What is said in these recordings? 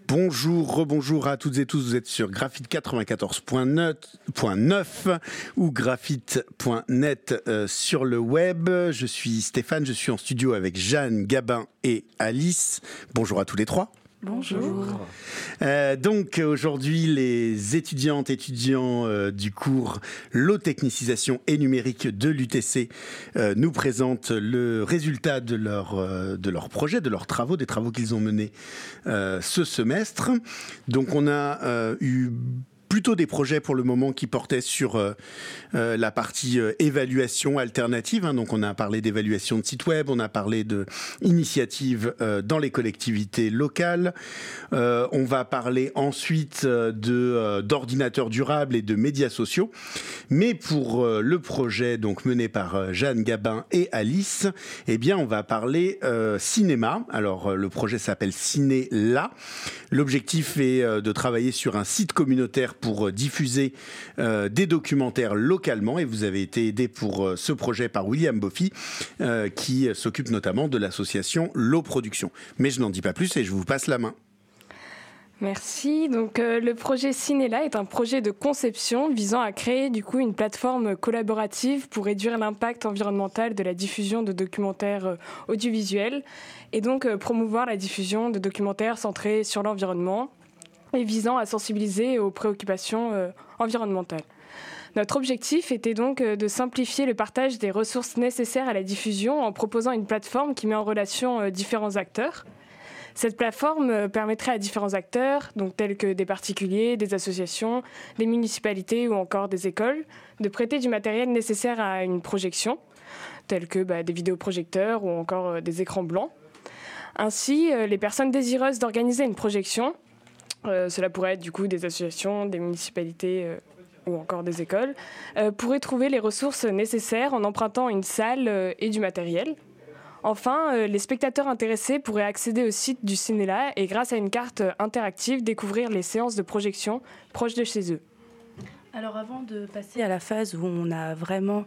Bonjour, rebonjour à toutes et tous, vous êtes sur Graphite 94.9 ou graphite.net sur le web. Je suis Stéphane, je suis en studio avec Jeanne, Gabin et Alice. Bonjour à tous les trois. Bonjour. Donc aujourd'hui, les étudiants du cours L'eau technicisation et numérique de l'UTC nous présentent le résultat de leur projet, de leurs travaux, des travaux qu'ils ont menés ce semestre. Donc on a eu plutôt des projets pour le moment qui portaient sur la partie évaluation alternative. Donc on a parlé d'évaluation de sites web, on a parlé d'initiatives dans les collectivités locales. On va parler ensuite d'ordinateurs durables et de médias sociaux. Mais pour le projet donc mené par Jeanne, Gabin et Alice, eh bien on va parler cinéma. Alors le projet s'appelle Ciné-La. L'objectif est de travailler sur un site communautaire pour diffuser des documentaires localement, et vous avez été aidé pour ce projet par William Boffy qui s'occupe notamment de l'association L'eau Production. Mais je n'en dis pas plus et je vous passe la main. Merci. Donc le projet Ciné-La est un projet de conception visant à créer du coup une plateforme collaborative pour réduire l'impact environnemental de la diffusion de documentaires audiovisuels et donc promouvoir la diffusion de documentaires centrés sur l'environnement et visant à sensibiliser aux préoccupations environnementales. Notre objectif était donc de simplifier le partage des ressources nécessaires à la diffusion en proposant une plateforme qui met en relation différents acteurs. Cette plateforme permettrait à différents acteurs, donc tels que des particuliers, des associations, des municipalités ou encore des écoles, de prêter du matériel nécessaire à une projection, tels que des vidéoprojecteurs ou encore des écrans blancs. Ainsi, les personnes désireuses d'organiser une projection, cela pourrait être du coup des associations, des municipalités ou encore des écoles, pourraient trouver les ressources nécessaires en empruntant une salle et du matériel. Enfin, les spectateurs intéressés pourraient accéder au site du Ciné-La et grâce à une carte interactive découvrir les séances de projection proches de chez eux. Alors avant de passer à la phase où on a vraiment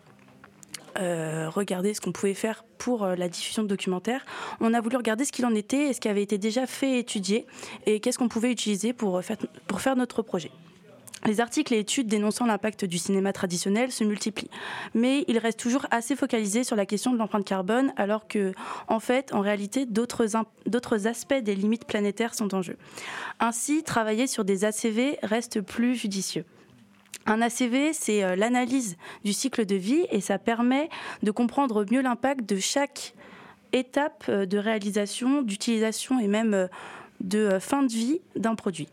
regardé ce qu'on pouvait faire pour la diffusion de documentaires, on a voulu regarder ce qu'il en était et ce qui avait été déjà fait et étudié et qu'est-ce qu'on pouvait utiliser pour faire notre projet. Les articles et études dénonçant l'impact du cinéma traditionnel se multiplient, mais ils restent toujours assez focalisés sur la question de l'empreinte carbone, alors que, en réalité, d'autres aspects des limites planétaires sont en jeu. Ainsi, travailler sur des ACV reste plus judicieux. Un ACV, c'est l'analyse du cycle de vie et ça permet de comprendre mieux l'impact de chaque étape de réalisation, d'utilisation et même de fin de vie d'un produit.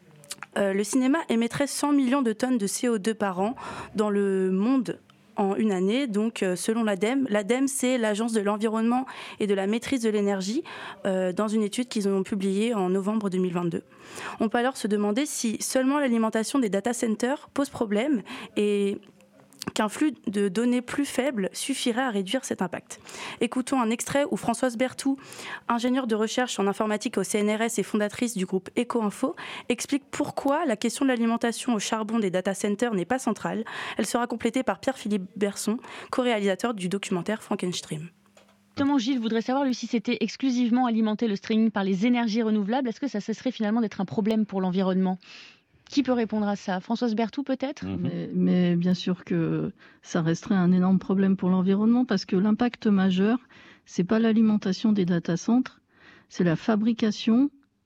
Le cinéma émettrait 100 millions de tonnes de CO2 par an dans le monde en une année, donc selon l'ADEME. L'ADEME, c'est l'Agence de l'environnement et de la maîtrise de l'énergie, dans une étude qu'ils ont publiée en novembre 2022. On peut alors se demander si seulement l'alimentation des data centers pose problème et qu'un flux de données plus faible suffirait à réduire cet impact. Écoutons un extrait où Françoise Berthoud, ingénieure de recherche en informatique au CNRS et fondatrice du groupe EcoInfo, explique pourquoi la question de l'alimentation au charbon des data centers n'est pas centrale. Elle sera complétée par Pierre-Philippe Berson, co-réalisateur du documentaire Frankenstein. Justement, Gilles voudrait savoir, lui, si c'était exclusivement alimenter le streaming par les énergies renouvelables, est-ce que ça cesserait finalement d'être un problème pour l'environnement ? Qui peut répondre à ça ? Françoise Berthoud, peut-être ? Mais bien sûr que ça resterait un énorme problème pour l'environnement parce que l'impact majeur, c'est pas l'alimentation des data centers, c'est la fabrication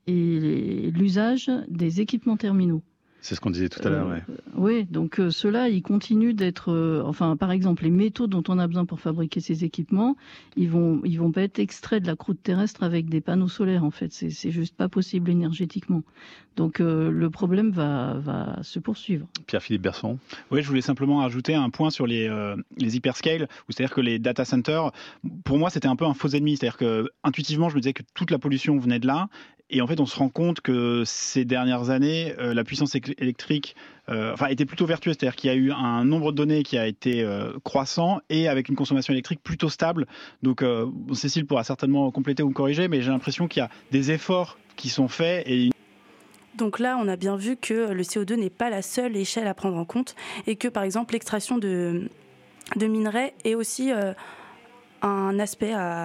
et l'usage des équipements terminaux. C'est ce qu'on disait tout à l'heure, ouais. Oui, donc ceux-là, ils continuent d'être... par exemple, les métaux dont on a besoin pour fabriquer ces équipements, ils vont pas être extraits de la croûte terrestre avec des panneaux solaires, en fait. C'est juste pas possible énergétiquement. Donc le problème va se poursuivre. Pierre-Philippe Berson. Oui, je voulais simplement ajouter un point sur les hyperscales, c'est-à-dire que les data centers, pour moi, c'était un peu un faux ennemi. C'est-à-dire que intuitivement, je me disais que toute la pollution venait de là. Et en fait, on se rend compte que ces dernières années, la puissance électrique était plutôt vertueuse. C'est-à-dire qu'il y a eu un nombre de données qui a été croissant et avec une consommation électrique plutôt stable. Donc, Cécile pourra certainement compléter ou corriger, mais j'ai l'impression qu'il y a des efforts qui sont faits. Donc là, on a bien vu que le CO2 n'est pas la seule échelle à prendre en compte et que, par exemple, l'extraction de minerais est aussi un aspect à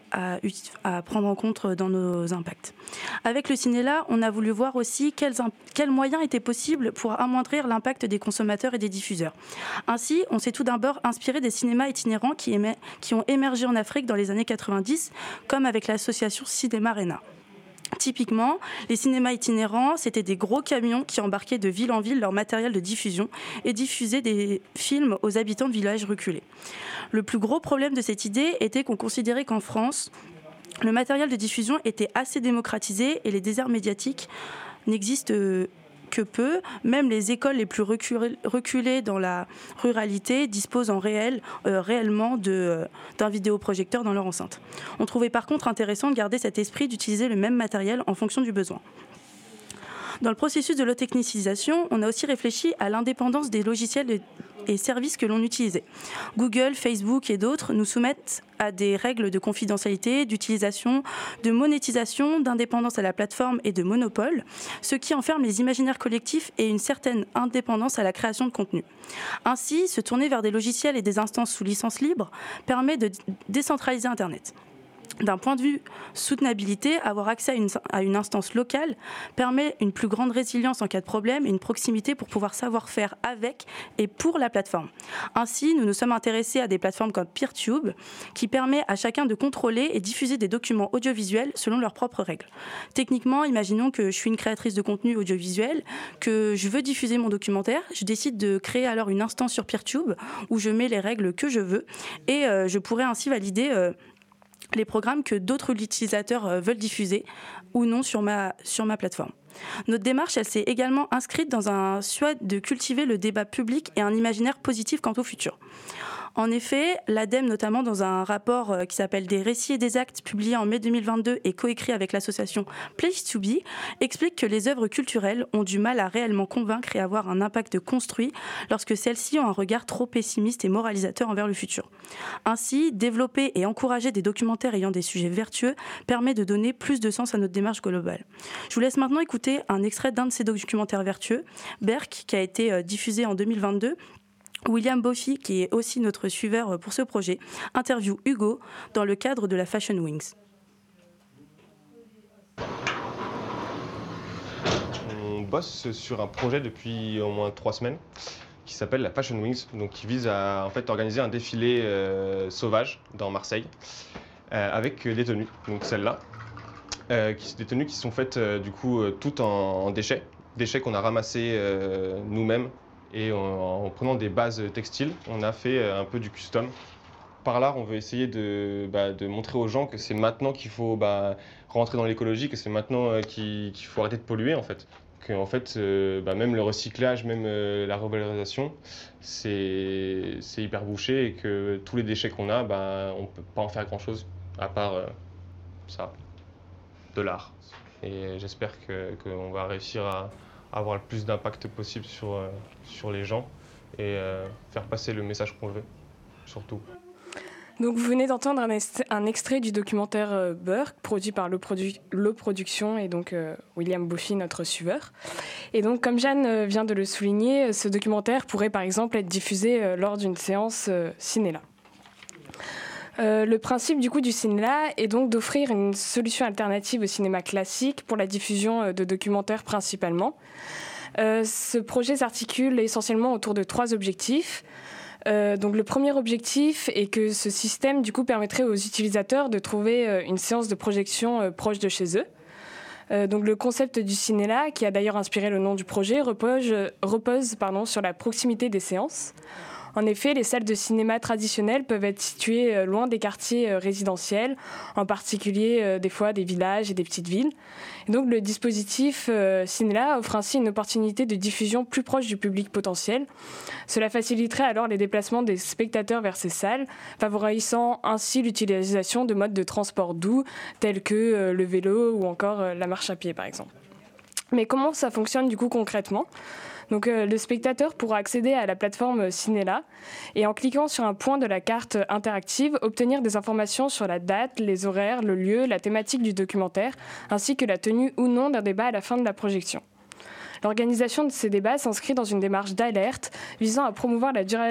à prendre en compte dans nos impacts. Avec le cinéla, on a voulu voir aussi quels moyens étaient possibles pour amoindrir l'impact des consommateurs et des diffuseurs. Ainsi, on s'est tout d'abord inspiré des cinémas itinérants qui ont émergé en Afrique dans les années 90, comme avec l'association Cinéma Rena. Typiquement, les cinémas itinérants, c'était des gros camions qui embarquaient de ville en ville leur matériel de diffusion et diffusaient des films aux habitants de villages reculés. Le plus gros problème de cette idée était qu'on considérait qu'en France, le matériel de diffusion était assez démocratisé et les déserts médiatiques n'existent que peu. Même les écoles les plus reculées dans la ruralité disposent réellement d'un vidéoprojecteur dans leur enceinte. On trouvait par contre intéressant de garder cet esprit d'utiliser le même matériel en fonction du besoin. Dans le processus de l'eau-technicisation, on a aussi réfléchi à l'indépendance des logiciels et services que l'on utilisait. Google, Facebook et d'autres nous soumettent à des règles de confidentialité, d'utilisation, de monétisation, d'indépendance à la plateforme et de monopole, ce qui enferme les imaginaires collectifs et une certaine indépendance à la création de contenu. Ainsi, se tourner vers des logiciels et des instances sous licence libre permet de décentraliser Internet. D'un point de vue soutenabilité, avoir accès à une instance locale permet une plus grande résilience en cas de problème et une proximité pour pouvoir savoir faire avec et pour la plateforme. Ainsi, nous nous sommes intéressés à des plateformes comme PeerTube qui permet à chacun de contrôler et diffuser des documents audiovisuels selon leurs propres règles. Techniquement, imaginons que je suis une créatrice de contenu audiovisuel, que je veux diffuser mon documentaire, je décide de créer alors une instance sur PeerTube où je mets les règles que je veux et je pourrais ainsi valider les programmes que d'autres utilisateurs veulent diffuser ou non sur ma plateforme. Notre démarche, elle s'est également inscrite dans un souhait de cultiver le débat public et un imaginaire positif quant au futur. En effet, l'ADEME, notamment dans un rapport qui s'appelle « Des récits et des actes » publié en mai 2022 et coécrit avec l'association Place to Be, explique que les œuvres culturelles ont du mal à réellement convaincre et avoir un impact construit lorsque celles-ci ont un regard trop pessimiste et moralisateur envers le futur. Ainsi, développer et encourager des documentaires ayant des sujets vertueux permet de donner plus de sens à notre démarche globale. Je vous laisse maintenant écouter un extrait d'un de ces documentaires vertueux, Berk, qui a été diffusé en 2022. William Boffy, qui est aussi notre suiveur pour ce projet, interviewe Hugo dans le cadre de la Fashion Wings. On bosse sur un projet depuis au moins 3 semaines qui s'appelle la Fashion Wings, donc qui vise à en fait organiser un défilé sauvage dans Marseille avec des tenues, donc celles-là, des tenues qui sont faites du coup toutes en déchets qu'on a ramassés nous-mêmes. Et en prenant des bases textiles, on a fait un peu du custom. Par là, on veut essayer de montrer aux gens que c'est maintenant qu'il faut rentrer dans l'écologie, que c'est maintenant qu'il faut arrêter de polluer en fait. Que en fait, même le recyclage, même la revalorisation, c'est hyper bouché et que tous les déchets qu'on a, on ne peut pas en faire grand-chose à part ça, de l'art. Et j'espère qu'on va réussir à avoir le plus d'impact possible sur les gens et faire passer le message qu'on veut, surtout. Donc vous venez d'entendre un extrait du documentaire Berk, produit par L'Eau Production et donc William Boffy, notre suiveur. Et donc comme Jeanne vient de le souligner, ce documentaire pourrait par exemple être diffusé lors d'une séance cinéla. Le principe du coup du cinéla est donc d'offrir une solution alternative au cinéma classique pour la diffusion de documentaires principalement. Ce projet s'articule essentiellement autour de 3 objectifs. Donc le premier objectif est que ce système du coup permettrait aux utilisateurs de trouver une séance de projection proche de chez eux. Donc le concept du cinéla, qui a d'ailleurs inspiré le nom du projet, repose sur la proximité des séances. En effet, les salles de cinéma traditionnelles peuvent être situées loin des quartiers résidentiels, en particulier des fois des villages et des petites villes. Et donc le dispositif Cinéla offre ainsi une opportunité de diffusion plus proche du public potentiel. Cela faciliterait alors les déplacements des spectateurs vers ces salles, favorisant ainsi l'utilisation de modes de transport doux tels que le vélo ou encore la marche à pied par exemple. Mais comment ça fonctionne du coup concrètement ? Donc le spectateur pourra accéder à la plateforme Cinéla et en cliquant sur un point de la carte interactive, obtenir des informations sur la date, les horaires, le lieu, la thématique du documentaire, ainsi que la tenue ou non d'un débat à la fin de la projection. L'organisation de ces débats s'inscrit dans une démarche d'alerte visant à promouvoir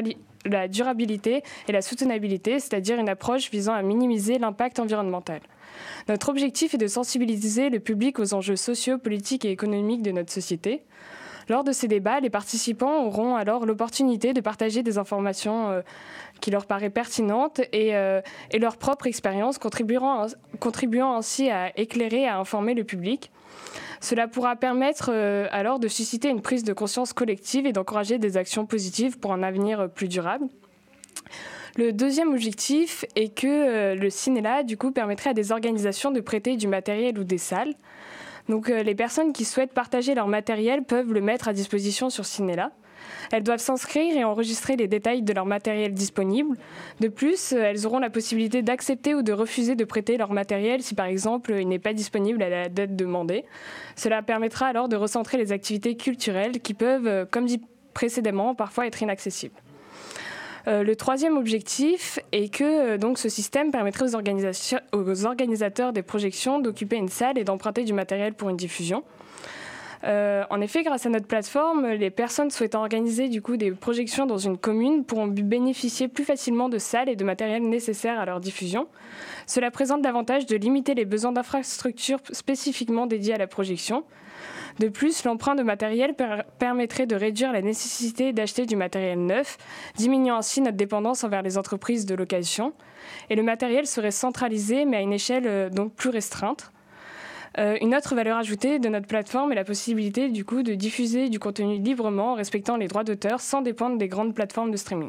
la durabilité et la soutenabilité, c'est-à-dire une approche visant à minimiser l'impact environnemental. Notre objectif est de sensibiliser le public aux enjeux sociaux, politiques et économiques de notre société. Lors de ces débats, les participants auront alors l'opportunité de partager des informations qui leur paraissent pertinentes et leur propre expérience, contribuant ainsi à éclairer et à informer le public. Cela pourra permettre alors de susciter une prise de conscience collective et d'encourager des actions positives pour un avenir plus durable. Le deuxième objectif est que le Cinéla, du coup, permettrait à des organisations de prêter du matériel ou des salles. Donc les personnes qui souhaitent partager leur matériel peuvent le mettre à disposition sur Cinéla. Elles doivent s'inscrire et enregistrer les détails de leur matériel disponible. De plus, elles auront la possibilité d'accepter ou de refuser de prêter leur matériel si par exemple il n'est pas disponible à la date demandée. Cela permettra alors de recentrer les activités culturelles qui peuvent, comme dit précédemment, parfois être inaccessibles. Le troisième objectif est que donc, ce système permettrait aux organisateurs des projections d'occuper une salle et d'emprunter du matériel pour une diffusion. En effet, grâce à notre plateforme, les personnes souhaitant organiser du coup, des projections dans une commune pourront bénéficier plus facilement de salles et de matériel nécessaires à leur diffusion. Cela présente l'avantage de limiter les besoins d'infrastructures spécifiquement dédiées à la projection. De plus, l'emprunt de matériel permettrait de réduire la nécessité d'acheter du matériel neuf, diminuant ainsi notre dépendance envers les entreprises de location. Et le matériel serait centralisé, mais à une échelle donc plus restreinte. Une autre valeur ajoutée de notre plateforme est la possibilité du coup, de diffuser du contenu librement en respectant les droits d'auteur sans dépendre des grandes plateformes de streaming.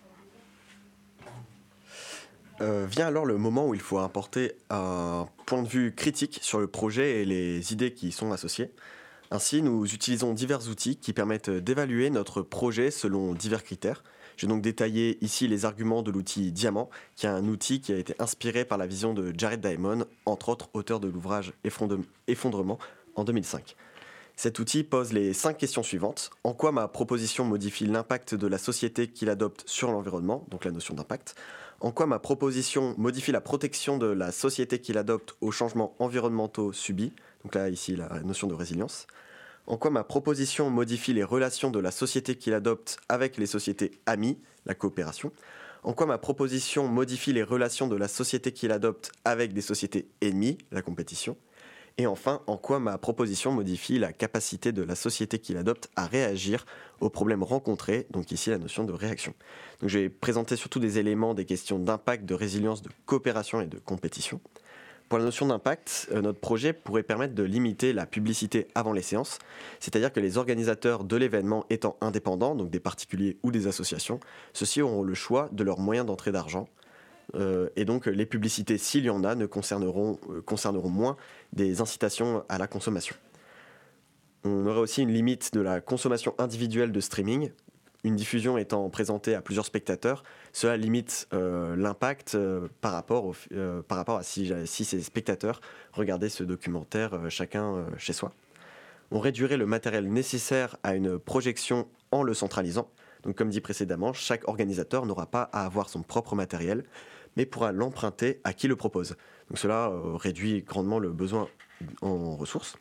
Vient alors le moment où il faut apporter un point de vue critique sur le projet et les idées qui y sont associées. Ainsi, nous utilisons divers outils qui permettent d'évaluer notre projet selon divers critères. J'ai donc détaillé ici les arguments de l'outil Diamant, qui est un outil qui a été inspiré par la vision de Jared Diamond, entre autres auteur de l'ouvrage Effondrement en 2005. Cet outil pose les 5 questions suivantes. En quoi ma proposition modifie l'impact de la société qu'il adopte sur l'environnement, donc la notion d'impact ? En quoi ma proposition modifie la protection de la société qu'il adopte aux changements environnementaux subis, donc là ici la notion de résilience ? En quoi ma proposition modifie les relations de la société qu'il adopte avec les sociétés amies, la coopération ? En quoi ma proposition modifie les relations de la société qu'il adopte avec des sociétés ennemies, la compétition ? Et enfin, en quoi ma proposition modifie la capacité de la société qu'il adopte à réagir aux problèmes rencontrés, donc ici la notion de réaction. Donc je vais présenter surtout des éléments des questions d'impact, de résilience, de coopération et de compétition. Pour la notion d'impact, notre projet pourrait permettre de limiter la publicité avant les séances, c'est-à-dire que les organisateurs de l'événement étant indépendants, donc des particuliers ou des associations, ceux-ci auront le choix de leurs moyens d'entrée d'argent. Et donc les publicités, s'il y en a, concerneront moins des incitations à la consommation. On aurait aussi une limite de la consommation individuelle de streaming. Une diffusion étant présentée à plusieurs spectateurs, cela limite l'impact par rapport à si ces spectateurs regardaient ce documentaire chacun chez soi. On réduirait le matériel nécessaire à une projection en le centralisant. Donc, comme dit précédemment, chaque organisateur n'aura pas à avoir son propre matériel, mais pourra l'emprunter à qui le propose. Donc, cela réduit grandement le besoin en ressources.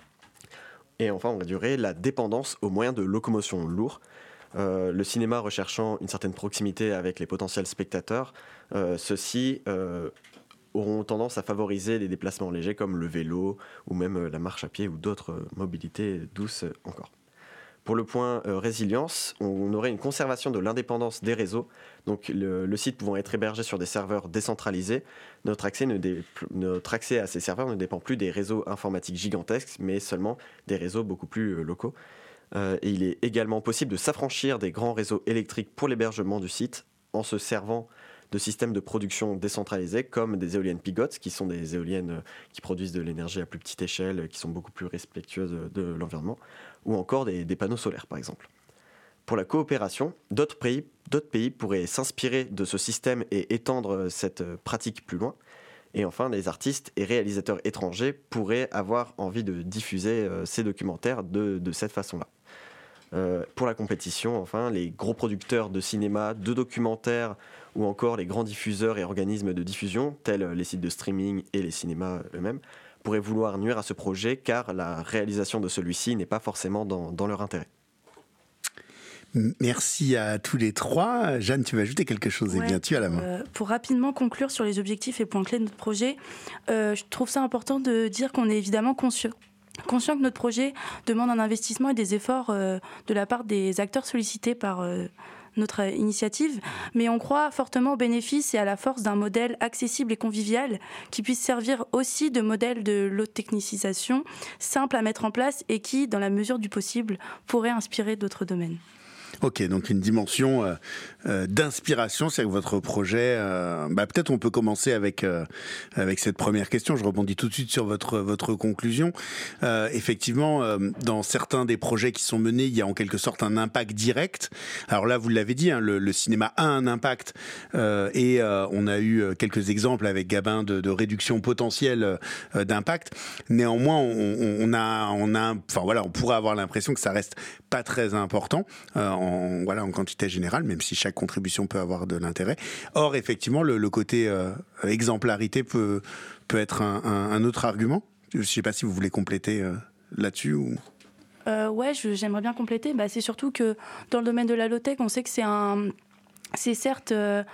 Et enfin, on réduirait la dépendance aux moyens de locomotion lourds. Le cinéma recherchant une certaine proximité avec les potentiels spectateurs, ceux-ci auront tendance à favoriser les déplacements légers comme le vélo ou même la marche à pied ou d'autres mobilités douces encore. Pour le point résilience, on aurait une conservation de l'indépendance des réseaux, donc le site pouvant être hébergé sur des serveurs décentralisés, notre accès à ces serveurs ne dépend plus des réseaux informatiques gigantesques, mais seulement des réseaux beaucoup plus locaux. Et il est également possible de s'affranchir des grands réseaux électriques pour l'hébergement du site en se servant de systèmes de production décentralisés comme des éoliennes Pigot, qui sont des éoliennes qui produisent de l'énergie à plus petite échelle, qui sont beaucoup plus respectueuses de l'environnement, ou encore des panneaux solaires par exemple. Pour la coopération, d'autres pays pourraient s'inspirer de ce système et étendre cette pratique plus loin. Et enfin, les artistes et réalisateurs étrangers pourraient avoir envie de diffuser ces documentaires de cette façon-là. Pour la compétition, enfin, les gros producteurs de cinéma, de documentaires ou encore les grands diffuseurs et organismes de diffusion, tels les sites de streaming et les cinémas eux-mêmes, pourraient vouloir nuire à ce projet car la réalisation de celui-ci n'est pas forcément dans leur intérêt. Merci à tous les trois. Jeanne, tu vas ajouter quelque chose? Ouais, bien, tu as la main. Pour rapidement conclure sur les objectifs et points clés de notre projet, je trouve ça important de dire qu'on est évidemment conscient que notre projet demande un investissement et des efforts de la part des acteurs sollicités par notre initiative, mais on croit fortement au bénéfice et à la force d'un modèle accessible et convivial qui puisse servir aussi de modèle de l'haute technicisation simple à mettre en place et qui, dans la mesure du possible, pourrait inspirer d'autres domaines. Ok, donc une dimension d'inspiration, c'est que votre projet, peut-être on peut commencer avec cette première question. Je rebondis tout de suite sur votre conclusion. Effectivement, dans certains des projets qui sont menés, il y a en quelque sorte un impact direct. Alors là, vous l'avez dit, hein, le cinéma a un impact et on a eu quelques exemples avec Gabin de réduction potentielle d'impact. Néanmoins, on pourrait avoir l'impression que ça reste pas très important en quantité générale, même si chaque contribution peut avoir de l'intérêt. Or, effectivement, le côté exemplarité peut être un autre argument. Je ne sais pas si vous voulez compléter là-dessus ou... J'aimerais bien compléter. C'est surtout que dans le domaine de la low-tech, on sait que c'est certes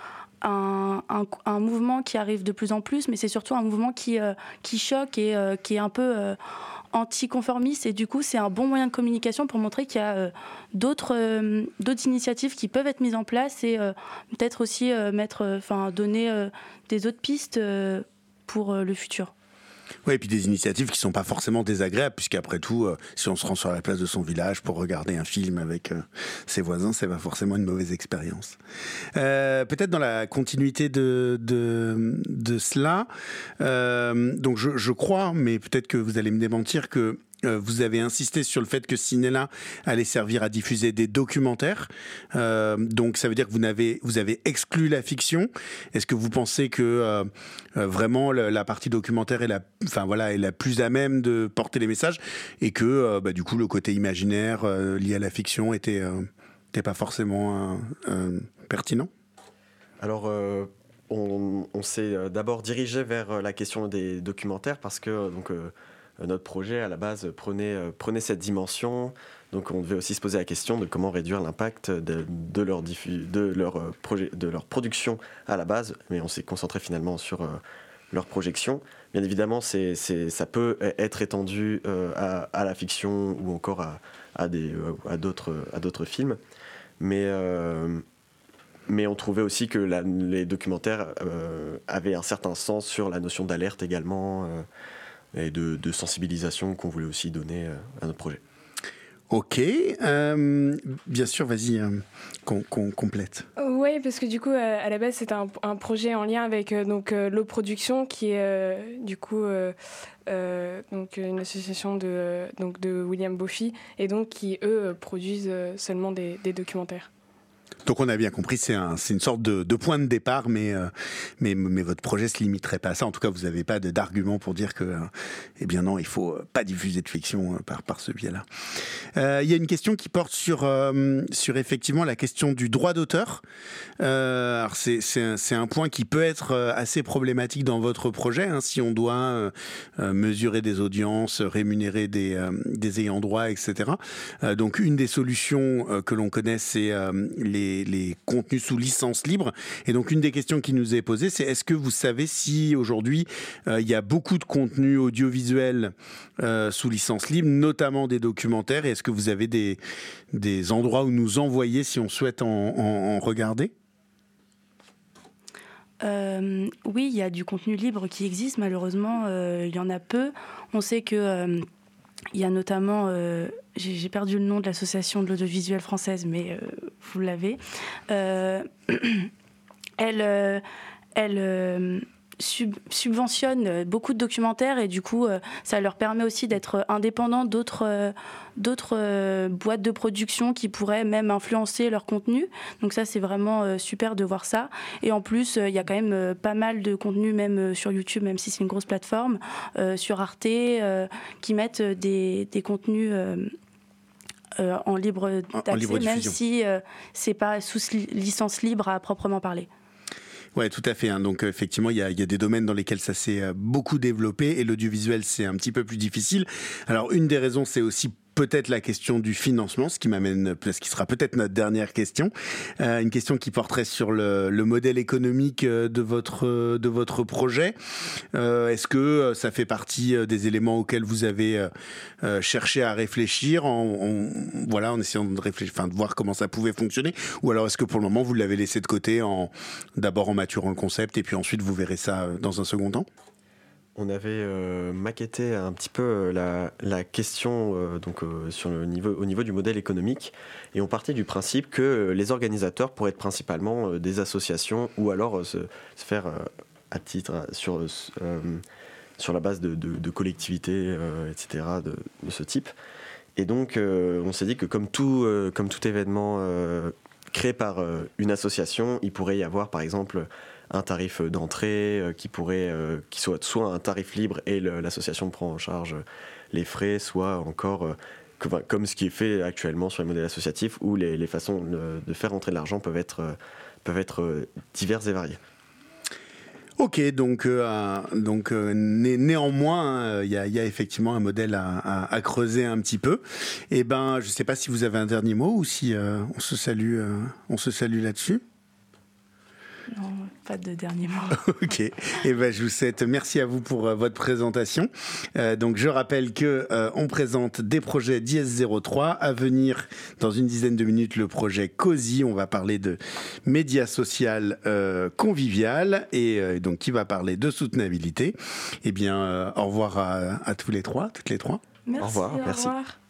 un mouvement qui arrive de plus en plus, mais c'est surtout un mouvement qui choque et qui est un peu anticonformiste, et du coup c'est un bon moyen de communication pour montrer qu'il y a d'autres initiatives qui peuvent être mises en place et peut-être aussi donner des autres pistes pour le futur. Oui, et puis des initiatives qui ne sont pas forcément désagréables, puisqu'après tout, si on se rend sur la place de son village pour regarder un film avec ses voisins, c'est pas forcément une mauvaise expérience. Peut-être dans la continuité de cela, donc je crois, mais peut-être que vous allez me démentir, que vous avez insisté sur le fait que Cinéla allait servir à diffuser des documentaires. Donc ça veut dire que vous avez exclu la fiction. Est-ce que vous pensez que vraiment la partie documentaire est la plus à même de porter les messages, et que du coup le côté imaginaire lié à la fiction était pas forcément pertinent? Alors on s'est d'abord dirigé vers la question des documentaires parce que notre projet à la base prenait cette dimension, donc on devait aussi se poser la question de comment réduire l'impact de leur production à la base, mais on s'est concentré finalement sur leur projection. Bien évidemment, ça peut être étendu à la fiction ou encore à d'autres films, mais on trouvait aussi que les documentaires avaient un certain sens sur la notion d'alerte également, et de sensibilisation qu'on voulait aussi donner à notre projet. Ok, bien sûr, vas-y, qu'on complète. Oui, parce que du coup, à la base, c'était un projet en lien avec Low Production, qui est une association de William Boffy, et donc qui, eux, produisent seulement des documentaires. Donc on a bien compris, c'est une sorte de point de départ, mais votre projet se limiterait pas à ça. En tout cas, vous n'avez pas d'argument pour dire que, non, il faut pas diffuser de fiction par ce biais-là. Il y a une question qui porte sur effectivement la question du droit d'auteur. Alors c'est un point qui peut être assez problématique dans votre projet, hein, si on doit mesurer des audiences, rémunérer des ayants droit, etc. Donc une des solutions que l'on connaît, c'est les contenus sous licence libre. Et donc, une des questions qui nous est posée, c'est est-ce que vous savez si aujourd'hui, il y a beaucoup de contenus audiovisuels sous licence libre, notamment des documentaires, et est-ce que vous avez des endroits où nous envoyer si on souhaite en regarder ? Oui, il y a du contenu libre qui existe. Malheureusement, il y en a peu. On sait que il y a notamment, j'ai perdu le nom de l'association de l'audiovisuel française, mais vous l'avez. Elle subventionne beaucoup de documentaires et du coup, ça leur permet aussi d'être indépendants d'autres boîtes de production qui pourraient même influencer leur contenu. Donc ça, c'est vraiment super de voir ça. Et en plus, il y a quand même pas mal de contenu, même sur YouTube, même si c'est une grosse plateforme, sur Arte, qui mettent des contenus en libre d'accès, même si c'est pas sous licence libre à proprement parler. Ouais, tout à fait. Hein. Donc effectivement, il y a des domaines dans lesquels ça s'est beaucoup développé, et l'audiovisuel, c'est un petit peu plus difficile. Alors une des raisons, c'est aussi peut-être la question du financement, ce qui sera peut-être notre dernière question, une question qui porterait sur le modèle économique de votre projet. Est-ce que ça fait partie des éléments auxquels vous avez cherché à réfléchir en essayant de réfléchir, de voir comment ça pouvait fonctionner, ou alors est-ce que pour le moment vous l'avez laissé de côté d'abord en maturant le concept et puis ensuite vous verrez ça dans un second temps? On avait maquetté un petit peu la question au niveau du modèle économique, et on partait du principe que les organisateurs pourraient être principalement des associations ou alors se faire à titre sur la base de collectivités, etc. de ce type. Et donc on s'est dit que comme tout événement créé par une association, il pourrait y avoir par exemple un tarif d'entrée qui soit un tarif libre et l'association prend en charge les frais, soit encore comme ce qui est fait actuellement sur les modèles associatifs où les façons de faire rentrer de l'argent peuvent être diverses et variées. Ok, donc néanmoins, il y a effectivement un modèle à creuser un petit peu. Et je ne sais pas si vous avez un dernier mot ou si on se salue là-dessus. Non, pas de dernier mot. Ok. Et je vous souhaite merci à vous pour votre présentation. Donc je rappelle que on présente des projets d'IS03 à venir dans une dizaine de minutes. Le projet COSI, on va parler de médias social convivial et donc qui va parler de soutenabilité. Eh bien, au revoir à toutes les trois. Merci. Au revoir. Au revoir.